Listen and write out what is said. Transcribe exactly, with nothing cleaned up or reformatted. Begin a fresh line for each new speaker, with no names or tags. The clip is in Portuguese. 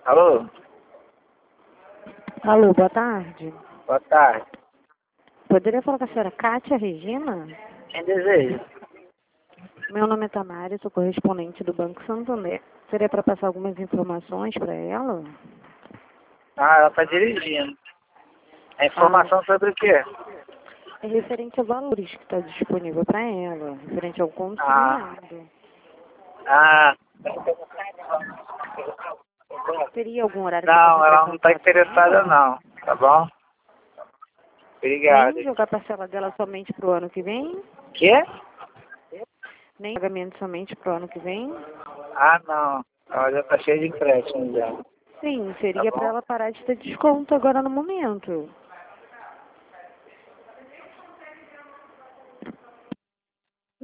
Alô?
Alô, boa tarde.
Boa tarde.
Poderia falar com a senhora Kátia Regina?
Quem deseja?
Meu nome é Tamara, sou correspondente do Banco Santander. Seria para passar algumas informações para ela?
Ah, ela tá dirigindo. É informação
Ah,
sobre o quê?
é referente a valores que está disponível para ela, referente ao
Ah,
consignado.
ah,
Teria algum horário que eu possa
não,
entrar em
ela não tá
contato com
interessada
ela?
não, tá bom? Obrigado.
Nem jogar a parcela dela somente para o ano que vem?
Quê?
Nem pagamento somente para o ano que vem?
Ah, não. Ela já tá cheia de empréstimo já.
Sim,
Tá
seria para
bom?
ela parar de ter desconto agora no momento.